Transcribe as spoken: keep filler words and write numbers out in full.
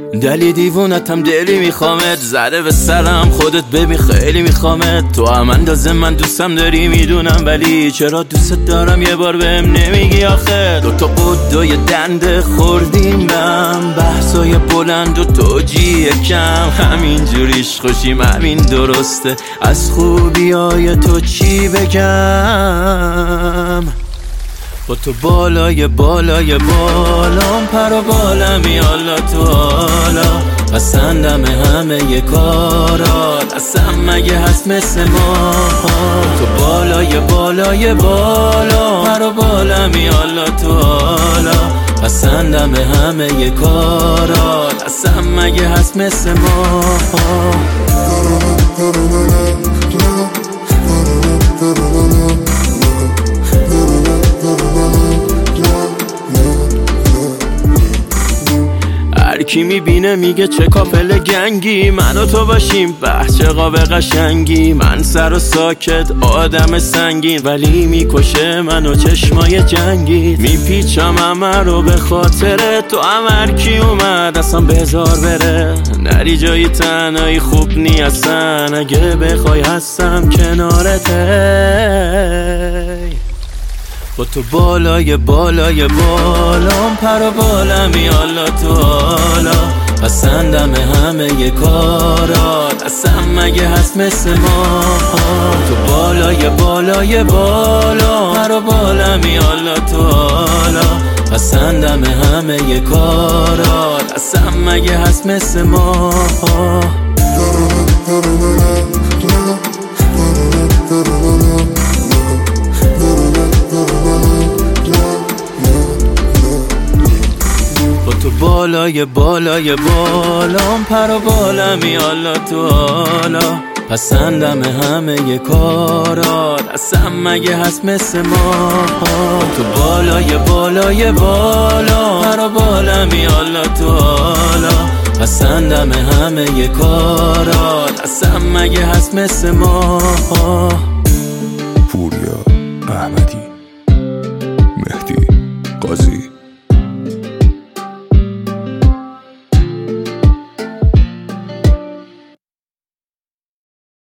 دلی دیوونتم دلی میخوامت، زده به سرم خودت ببین خیلی میخوامت. تو هم اندازه من دوستم داری میدونم، ولی چرا دوست دارم یه بار بهم نمیگی آخه؟ دوتا قد و یه دنده خوردیم بهم، بحثای بلند و توجیه کم، همین جوریش خوشیم همین درسته، از خوبیای تو چی بگم؟ با تو بالای بالای بالام، پر و بالمی حالا تو حالا، پسندم همه ی کارات، اصلا مگه هست مثل ما؟ تو بالای بالای بالا، پر و بالمی حالا تو حالا، پسندم همه ی کارات، اصلا مگه هست مثل ما؟ کی میبینه میگه چه کاپل گنگی، من و تو باشیم به چه قاب قشنگی، من سر و ساکت آدم سنگین، ولی میکشه منو چشمای جنگی، میپیچم همه رو به خاطره تو، همه کی اومد اصلا بذار بره، نری جایی تنهایی خوب نی اصلا، اگه بخوای هستم کنارته. با تو بالای بالای بالام، پر و بالمی حالا تو حالا، پسندم همه ی کارات، اصلا مگه هست مثل ما؟ تو بالای بالای بالا، پر و بالمی حالا تو حالا، پسندم همه ی کارات، اصلا مگه هست مثل ما؟ بالای بالای بالام، پر و بالمی حالا تو حالا، پسندم همه ی کارات، اصلا مگه هست مثل ما؟ تو بالای بالای بالا، پر و بالمی حالا تو حالا، پسندم همه ی کارات، اصلا مگه هست مثل ما؟ پوریا احمدی، مهدی قاضی.